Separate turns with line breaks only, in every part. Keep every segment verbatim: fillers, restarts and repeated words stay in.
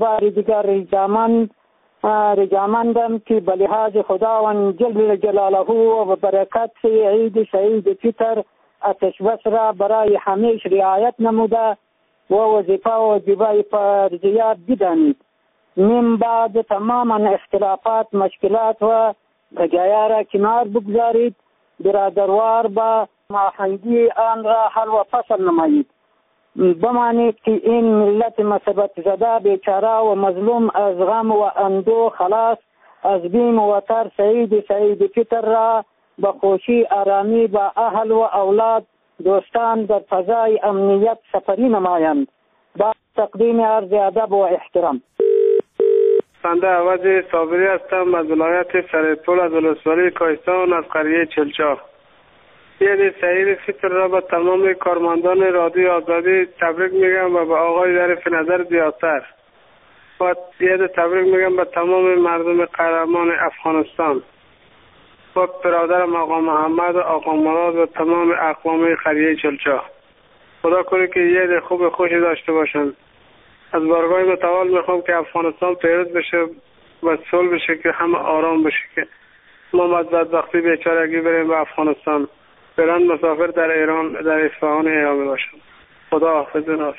بار دیگر رجامند رجامندم که به لحاظ خداوند جل جلاله و برکت عید سعید فطر آتش بس را برای همیشه رعایت نموده و وظیفه و واجبات فرضیات بدانید. من بعد تماما اختلافات مشکلات و بقایا را کنار بگذارید، برادروار با ماهنگی آن را حل و فصل نمایید. بمانید که این ملت مصیبت زده بیچاره و مظلوم از غم و اندوه خلاص از بیم و ترس عید سعید فطر را به خوشی آرامی با اهل و اولاد دوستان در فضای امنیت سفری نمایند. با تقدیم عرض ادب و احترام.
بنده عوض صابری هستم از ولایت سرپول از ولسوالی کوهستان از قریه چلچا. عید سعید فطر را به تمام کارمندان رادیو آزادی تبریک میگم و به آقای ظریف نظر زیادتر و عید تبریک میگم به تمام مردم قهرمان افغانستان و برادرم آقا محمد و آقا مراد و تمام اقوام قریه چلچا. خدا کنه که عید خوب خوشی داشته باشند. از بارگاه متعال میخوام که افغانستان پیروز بشه و صلح بشه که همه آرام بشه که ما از بدبختی بیچارگی بریم به افغانستان. بران مسافر در ایران در اصفهان ایام باشم. خدا حافظ ناصر.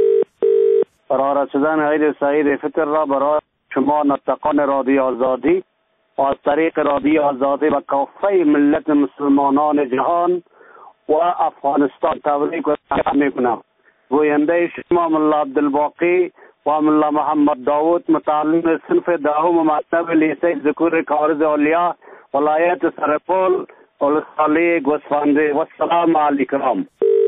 فرا رسیدن عید سعید فطر را برای شما نطقان رادیو آزادی و از طریق رادیو آزادی و کافه ملت مسلمانان جهان و افغانستان تبریک و تهنیت میکنم. گوینده شما ملا عبدالباقی و ملا محمد داود متعلم صنف دهم مکتب لیسه ذکور کارز اولیا ولایت سرپول ولسوالی گوسفندی. و السلام علیکم.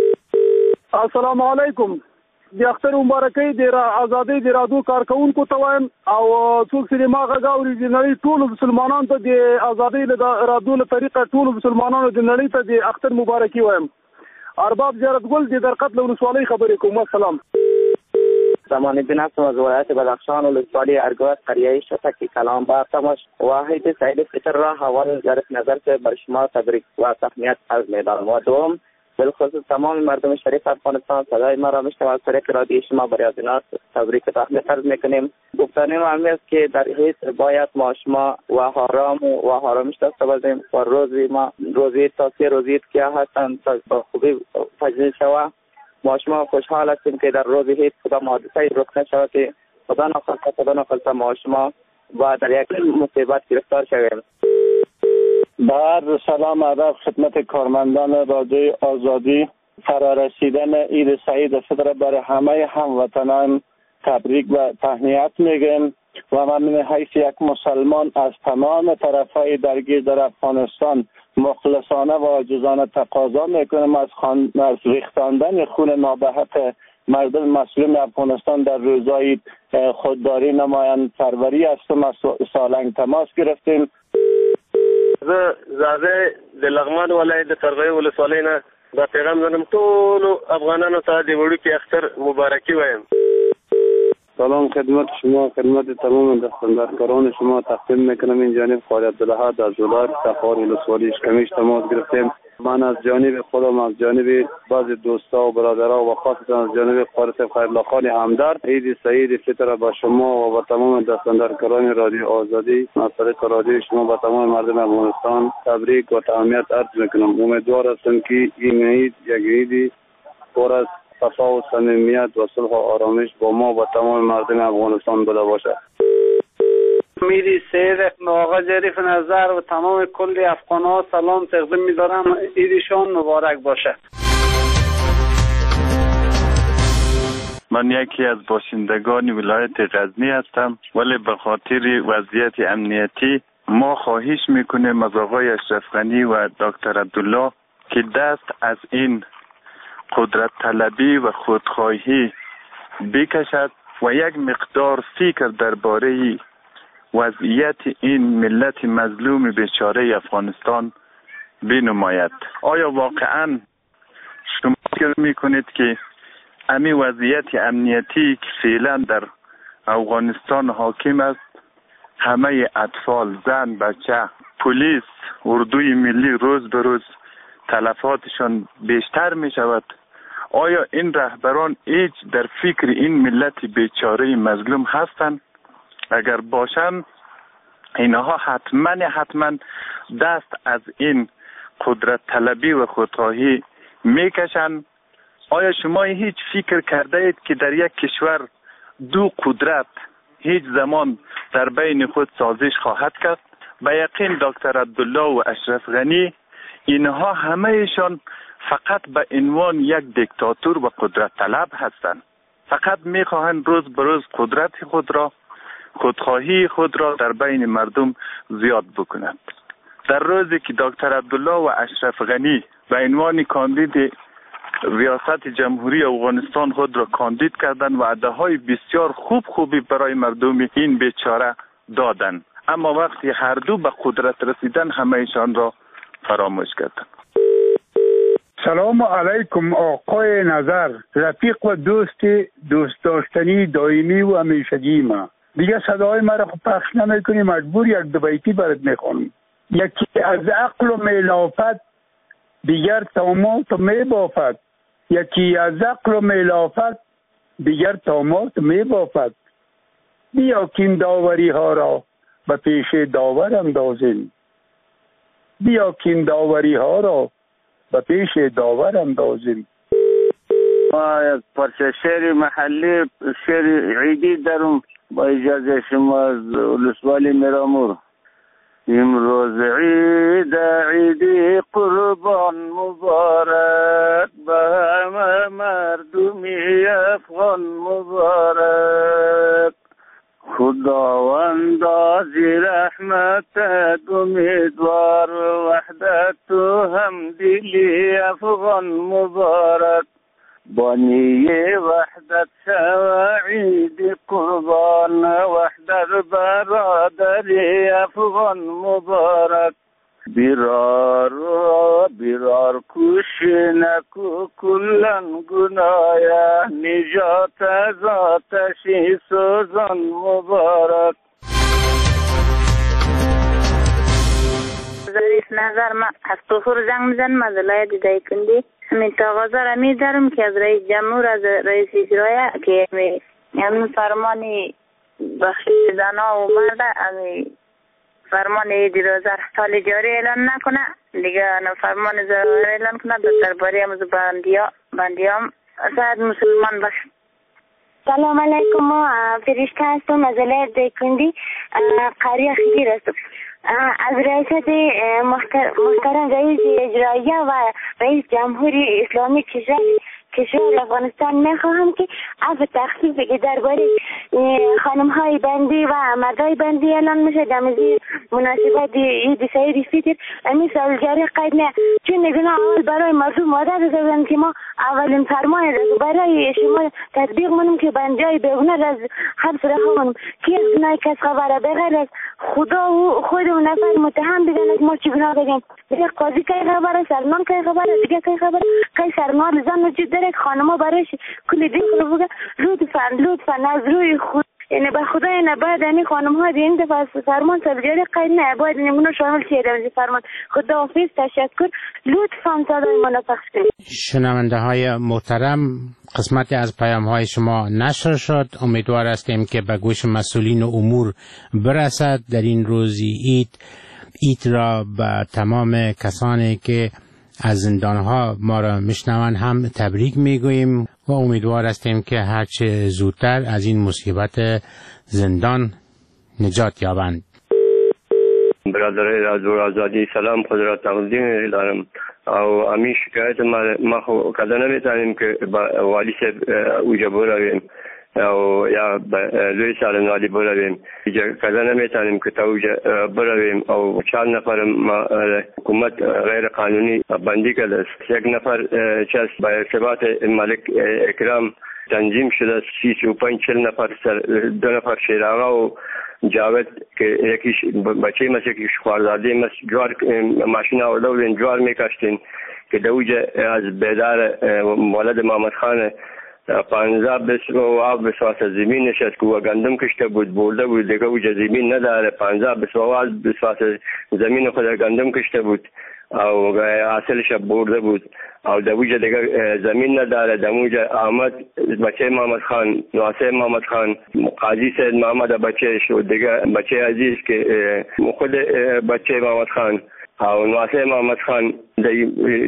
السلام علیکم. د اختر مبارکي د آزادۍ د رادیو کارکونکو ته وایم او څوک چې ما غاوري د نړۍ ټول مسلمانانو ته د آزادۍ له رادیو له طریقه ټول مسلمانانو د نړۍ ته د اختر مبارکي وایم. ارباب زیارت گل د درقت له ولسوالۍ خبرې کوم. السلام.
زمان الدین هستم از ولایت بدخشان ولسوالی ارگوات قریه شتکی کلام با تماش واحد سعید فطر را حوال ظریف نظر که بر شما تبریک و تهنیت عرض می‌دارم و دوم بالخصوص تمام مردم شریف افغانستان صدای ما را میشنوند از طریق رادیو شما برای حضرات تبریک و تهنیت عرض میکنیم. گفتن ما است که در هیچ باید ما شما و حرام و حرامش داشته باشیم و روزی ما روزی تا سه روزی که هستند تا خوبی تجلیل شود. ما شما خوشحال هستیم که در روز هیچ کدام حادثه رخ نشود که خدا نخواسته خدا نخواسته ما شما و در یک مصیبت گرفتار شویم.
بعد سلام ادب خدمت کارمندان رادیو آزادی. فرارسیدن عید سعید فطر برای همه هموطنان تبریک و تهنیت میگم و من من حیث یک مسلمان از تمام طرفهای درگیر در افغانستان مخلصانه و عاجزانه تقاضا میکنم از, خان... از ریختاندن خون نابحق مردم مسلم افغانستان در روزای خودداری نمایند. پروری هستم از سالنگ تماس گرفتیم.
زه زاده د لغمان ولایت فرغی ولسوالۍ نه دا پیغام زنم ټولو افغانانو ته د وړوکي اختر مبارکي وایم.
سلام خدمت شما، خدمت تمام دستاندرکاران شما تقدیم میکنم. این جانب خالد عبدالاحد از ولایت تخار ولسوالی اشکمیش تماس گرفتیم. من از جانب خودم از جانب بعضی دوستا و برادرها و خاصتا از جانب فارس خیرالله خان همدرد عید سعید فطر با شما و با تمام دستاندرکاران رادیو آزادی از طریق رادیو شما با تمام مردم افغانستان تبریک و تهنیت عرض میکنم. امیدوار هستم که این عید یک عیدی پر از صفا و صمیمیت و صلح و آرامش با ما و تمام مردم افغانستان بوده باشد.
میری سید آقا ظریف نظر و تمام کل افغان ها سلام تقدیم می‌دارم. عیدشان مبارک باشه.
من یکی از باشندگان ولایت غزنی هستم، ولی به خاطر وضعیت امنیتی ما خواهش میکنیم از آقای اشرف غنی و دکتر عبدالله که دست از این قدرت طلبی و خودخواهی بکشد و یک مقدار فکر درباره وضعیت این ملت مظلوم بیچاره افغانستان بنماید. آیا واقعا شما فکر میکنید که امی وضعیت امنیتی که فعلا در افغانستان حاکم است، همه اطفال، زن، بچه، پلیس، اردوی ملی روز به روز تلفاتشان بیشتر می شود آیا این رهبران هیچ در فکر این ملت بیچاره مظلوم هستند؟ اگر باشند اینها حتما حتما دست از این قدرت طلبی و خودخواهی میکشند. آیا شما هیچ فکر کرده اید که در یک کشور دو قدرت هیچ زمان در بین خود سازش خواهد کرد؟ به یقین دکتر عبدالله و اشرف غنی اینها همهشان فقط به عنوان یک دیکتاتور و قدرت طلب هستند. فقط میخواهند روز به روز قدرت خود را، خودخواهی خود را در بین مردم زیاد بکنند. در روزی که دکتر عبدالله و اشرف غنی به عنوان کاندید ریاست جمهوری افغانستان خود را کاندید کردند و وعده‌های بسیار خوب خوبی برای مردم این بیچاره دادند، اما وقتی هر دو به قدرت رسیدن همهشان را فراموش کردند.
سلام علیکم آقای نظر، رفیق و دوست دوست داشتنی دائمی و همیشگی ما. دیگه صدای مرا پخش نمیکنی، مجبور یک دو بیتی برات میخونم. یکی از عقل و ملافت دیگر طامات میبافد، یکی از عقل و ملافت دیگر طامات میبافد. بیا کین داوری ها را به پیش داور اندازیم، بیا کین داوری ها را به پیش داور اندازیم.
ما یک پرچه شعر محلی، شعر عیدی دارم با اجازه شما از ولسوالی میرامور. امروز عید عیدی قربان مبارک، به همه مردمی افغان مبارک. خداوند از رحمت امیدوار، وحدت و همدلی افغان مبارک. بانی وحدت شو عید قربان، وحدت برادری افغان مبارک. بیرار بیرار کوشی نکو کلن گنایا، نجات از آتشی سوزان مبارک.
ظریف نظر ما از طفور زنگ میزنم از ولایت دایکنی. همین تقاضا را می‌دارم که از رئیس جمهور، از رئیس اجرایی که همین فرمانی بخشش زنا و مرد همین فرمان عید روزه سال جاری اعلان نکنه دیگه، فرمان ضرور اعلان کنه درباره امروز بندیا بندیام سعد مسلمان باش.
سلام علیکم، ما فرشته هستم از ولایت دایکنی، قریه خیلی هستم. از ریاست محترم, محترم رئیس اجرایی و رئیس جمهوری اسلامی کشور کشور افغانستان میخواهم که عفو تخفیفی که درباره خانم های بندی و مردای بندی اعلان میشه در مناسبت عید سعید فطر همین سال جاری قید نه، چون میگن اول برای مردم وعده دادن که ما اولین فرمان را برای شما تطبیق منم که بندی های بیگناه از حبس رها کنم که از گناه کس خبره بغیر از خدا و خود و نفر متهم بگن از ما چی گناه بگیم. دیگه قاضی که خبره، سرمان که خبره، دیگه که خبره که سرمان زن وجود داره که خانما برایش کلی دین رو بگه لطفا لطفا از روی خود، یعنی به خدای نباید این خانم ها این دفعه فرمان سالجاری قید نه باید نمونه شامل شده در فرمان. خدا حافظ، تشکر، لطفا صدای منو پخش کنید.
شنونده های محترم، قسمتی از پیام های شما نشر شد. امیدوار هستیم که به گوش مسئولین امور برسد. در این روزی عید عید را به تمام کسانی که از زندانها ما را میشنوند هم تبریک میگوییم و امیدوار هستیم که هرچه زودتر از این مصیبت زندان نجات یابند.
برادرای رادیو آزادی، سلام، خود را تقدیم دارم. او همین شکایت ما ما خو کدا نمیتونیم که والی صاحب اوجا برویم او یا لوی سالن والی برویم، کدا نمیتونیم که تا اوجا برویم او چهار نفر ما حکومت غیر قانونی بندی کرده. یک نفر چه با ارتباط ملک اکرام تنظیم شده، سی و پنج چل نفر سر دو نفر شیراغا و جاوید که یکیش بچه مثل یکیش خوارداده مثل جوار ماشین آورده و جوار میکشتین که دوجه از بیدار مولد محمد خان پانزده بسر و آب بسواس زمین نشست که و گندم کشته بود بولده بود دیگه اوجه زمین نداره، پانزده بسر و آب بسواس زمین خود گندم کشته بود او حاصلش برده بود او دوجه دیگه زمین نداره. دموجه آمد بچه محمد خان، ناصر محمد خان، قاضی سید محمد بچهش و دیگه بچه عزیز که خود بچه محمد خان او ناصر محمد خان دی,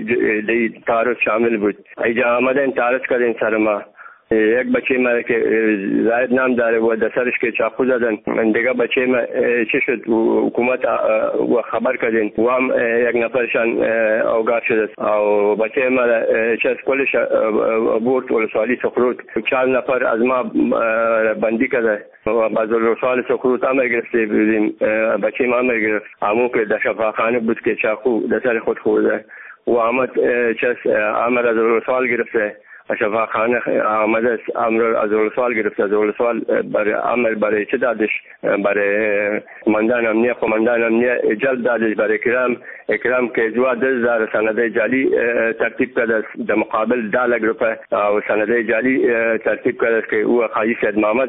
دی تعارض شامل بود. ایجا آمدن تعارض کردن سر ما. یک بچه ما که زاید نام داره و دسترش که چاقو زدن. دیگه بچه ما چه شد حکومت و خبر کردن و هم یک نفرشان اوگار شد او بچه ما چه از کلش بورد ولسوالی سخروت چهار نفر از ما بندی کرده و بعد ولسوالی سخروت امر گرفته بودیم. بچه ما امر گرفت همون که در شفاخانه بود که چاقو دستر خود خورده و آمد چه امر از ولسوال گرفته. شفاخانه آمده است امر از ولسوال گرفته. از ولسوال برای امر برای چه دادش؟ برای قماندان امنیه قماندان امنیه جلب دادش برای اکرام اکرام که جوا دز دار سنده جعلی ترتیب کرده است در مقابل داله گروپه و سنده جعلی ترتیب کرده است که او قاضی سید محمد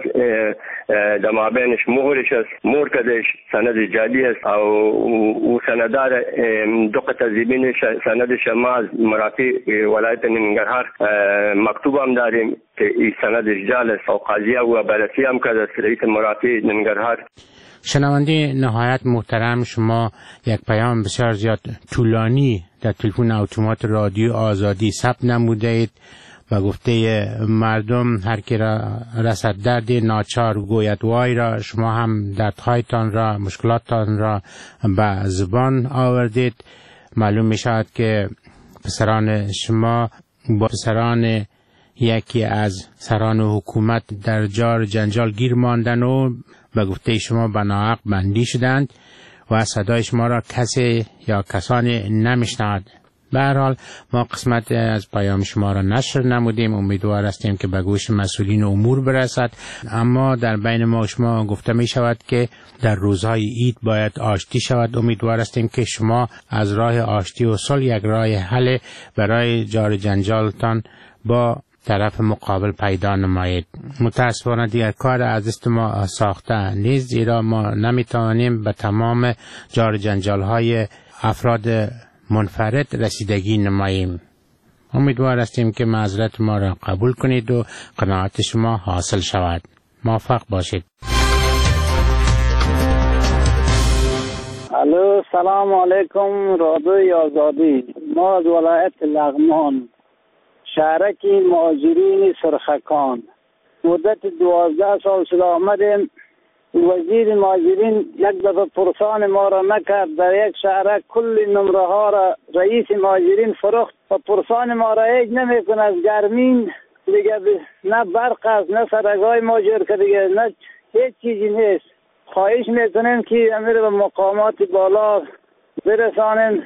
در مابینش مهرش است مهر کردش سند جعلی است او سندار دو قطع زیبین سندش ما از مرافی ولایت ننگرهار مکتوب هم داریم که این سندش جعل است و قاضی و بررسی هم کرده است رئیس مرافی ننگرهار.
شنونده نهایت محترم، شما یک پیام بسیار زیاد طولانی در تلفن اتومات رادیو آزادی ثبت نموده اید و گفته مردم هر کی را رسد درد ناچار گوید وای را. شما هم دردهایتان را مشکلاتتان را به زبان آوردید. معلوم می شود که پسران شما با پسران یکی از سران حکومت در جار جنجال گیر ماندن و به گفته شما به ناحق بندی شدند و صدای شما را کسی یا کسانی نمیشنود. به هر حال ما قسمت از پیام شما را نشر نمودیم. امیدوار هستیم که به گوش مسئولین امور برسد. اما در بین ما شما گفته می شود که در روزهای عید باید آشتی شود. امیدوار هستیم که شما از راه آشتی و صلح یک راه حل برای جار جنجالتان با طرف مقابل پیدا نمایید. متاسفانه دیگر کار از دست ما ساخته نیست، زیرا ما نمیتوانیم به تمام جار جنجال های افراد منفرد رسیدگی نماییم. امیدوار هستیم که معذرت ما را قبول کنید و قناعت شما حاصل شود. موفق باشید.
الو، سلام علیکم رادیوی آزادی. ما از ولایت لغمان، شهرک مهاجرین سرخکان، مدت دوازده سال شده آمدیم. وزیر مهاجرین یک دفعه پرسان ما را نکرد. در یک شهرک کل نمره ها را رئیس مهاجرین فروخت و پرسان ما را هیچ نمی کنه. از گرمین دیگه نه برق است نه سرگاه ماجر که دیگه نه هیچ چیزی نیست. خواهش میکنیم که امیر به مقامات بالا برسانیم.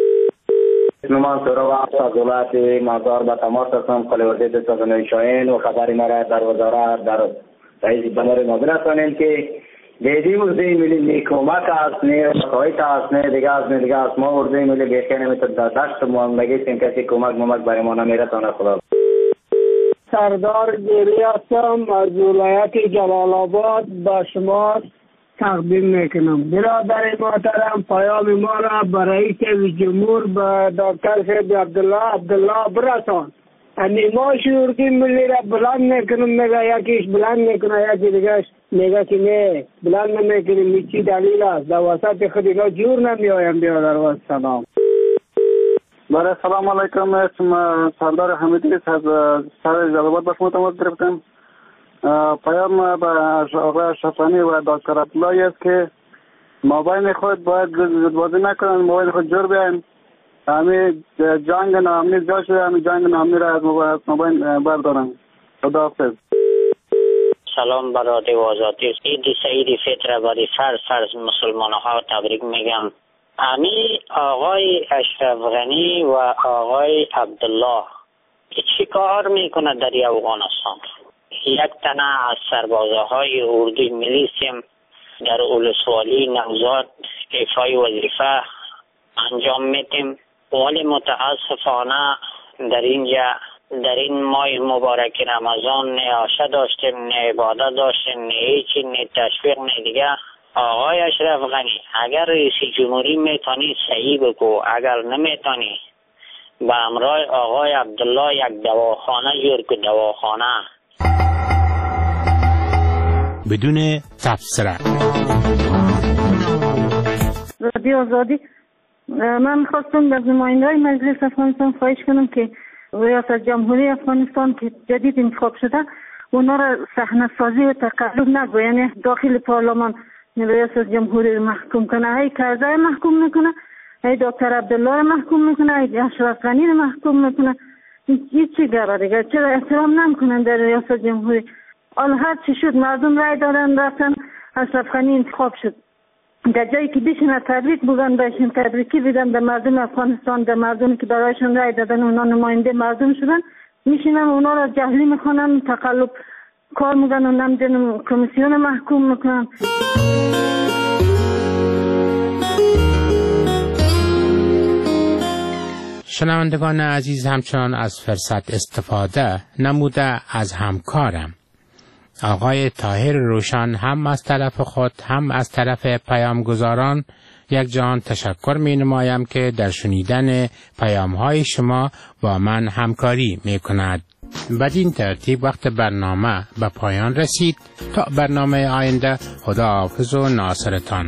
من سراغ از ولایت مزار به تماس هستم. خلیوردی سازمان شاهین و خبری مرا در وزارت در رئیس بندر ناظر هستانیم که دیدی ورزی ملی نیکومت است نه خواهیت است نه دیگه است نه دیگه است. ما ورزی ملی بیخی نمیتون در دشت مهندگی کسی کمک ممک برای ما نمیرسانه. خدا
سردار گیری هستم از ولایت جلال آباد به شما تقدیم میکنم. برادر محترم پیام ما را به رئیس جمهور به دکتر سید عبدالله عبدالله برسان. یعنی ما شورتی ملی را بلند میکنم، میگه یکیش بلند میکنه یکی دیگهش میگه که نه بلند نمیکنیم. میچی دلیل است؟ در وسط خود اینا جور نمیایم. برادر و سلام.
برای سلام علیکم. اسم سردار حمیدی از سر جلوات به شما تماس گرفتم. پیام به آقای شفانی و دکتر عبدالله است که مابین خود باید بازی نکنن، مابین خود جور بیاین. همین جنگ نامنی جا شده، همین جنگ نامنی را از مابین بردارن. خداحافظ.
سلام برادر آزادی. عید سعید فطر برای سر سر مسلمان ها تبریک میگم. امی آقای اشرف غنی و آقای عبدالله چی کار میکنه در افغانستان؟ یک تنه از سربازه های اردوی ملیسیم در اولسوالی نوزاد ایفای وظیفه انجام میتیم، ولی متاسفانه در اینجا در این ماه مبارک رمضان نه آشه داشتیم، نه عبادت داشتیم، نه هیچی، نه تشویق، نه دیگه. آقای اشرف غنی اگر رئیس جمهوری میتونی صحیح بگو، اگر نمیتونی به همراه آقای عبدالله یک دواخانه جور که دواخانه
بدون تبصره.
رادیو آزادی، من میخواستم از نماینده‌های مجلس افغانستان خواهش کنم که ریاست جمهوری افغانستان که جدید انتخاب شده اونا را صحنه سازی و تقلب نگوه، یعنی داخل پارلمان ریاست جمهوری رو محکوم کنه، هی کرزی محکوم میکنه، هی دکتر عبدالله رو محکوم میکنه، هی اشرف غنی رو محکوم میکنه. این چی گره دیگه؟ چرا احترام نمیکنن در ریاست جمهوری؟ حالا هر چی شد مردم رای دادن رفتن اشرف غنی انتخاب شد، در جایی که بشینه تبریک بگن بهشون تبریکی بدن به مردم افغانستان، در مردمی که برایشون رای دادن اونا نماینده مردم شدن، میشینن اونا را جهلی میکنن، تقلب کار میکنن و نمیدونم کمیسیون محکوم میکنن.
شنوندگان عزیز، همچنان از فرصت استفاده نموده از همکارم آقای طاهر روشن هم از طرف خود هم از طرف پیامگزاران یک جهان تشکر می نمایم که در شنیدن پیام های شما با من همکاری می کند. بدین ترتیب وقت برنامه به پایان رسید. تا برنامه آینده، خدا حافظ و ناصرتان.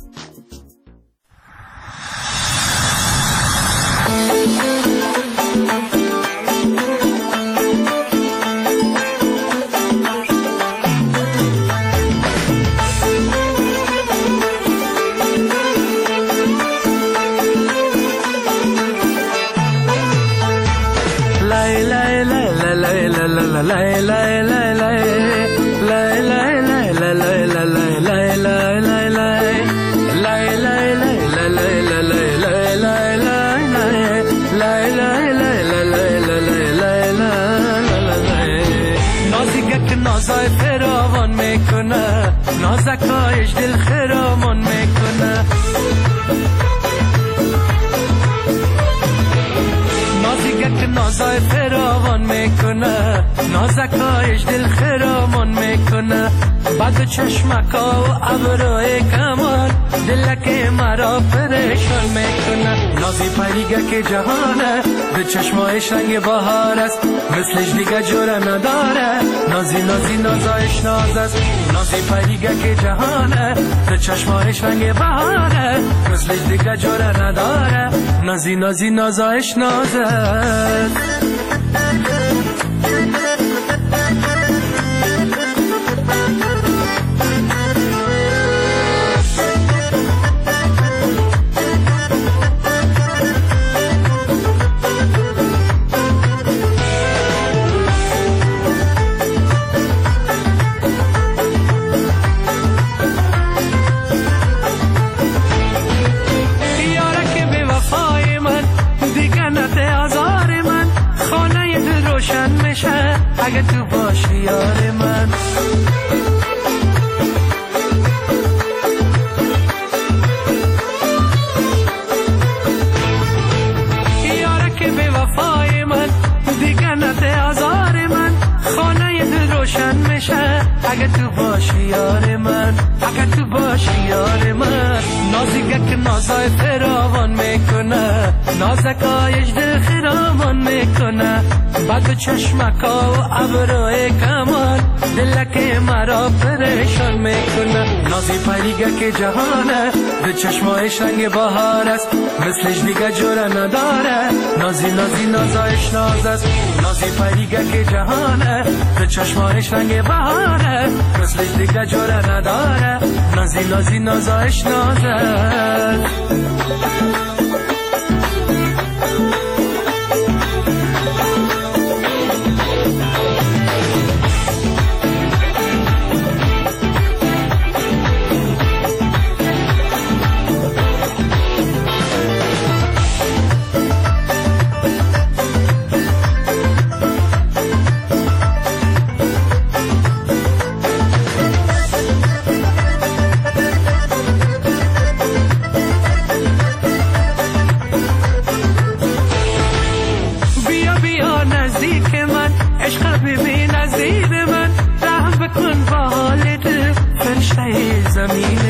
نازای فراوان میکنه، نازکایش دل خرامان میکنه، نازیگه نازای فراوان میکنه، نازکایش دل خرامان میکنه، بعد چشمکا و ابروی کمان دلک مرا پریشان میکنه. نازی پریگه که جهانه، به چشمایش رنگ بهار است، مثلش دیگه جوره نداره. نازی نازی نازایش ناز است، نازی پریگه که جهانه، به چشمایش رنگ بهاره، مثلش دیگه جوره نداره. نازی نازی نازایش ناز است. اگه تو باشی یار من، یاره که به وفای من دیگه نده آزار من، خانه دل روشن میشه اگه تو باشی یار من، اگه تو باشی یار من. نازیگه که نازای فراوان میکنه، نازکایش دل خرامان میکنه، بعد چشمکا و ابروی کمان دلک مرا پریشان میکنه. نازی پریگه که جهانه، به چشمایش رنگ بهار است، مثلش دیگه جوره نداره. نازی نازی نازایش ناز است، نازی پریگه که جهانه، به چشمایش رنگ بهاره، مثلش دیگه جوره نداره. نازی نازی نازایش ناز است. زمین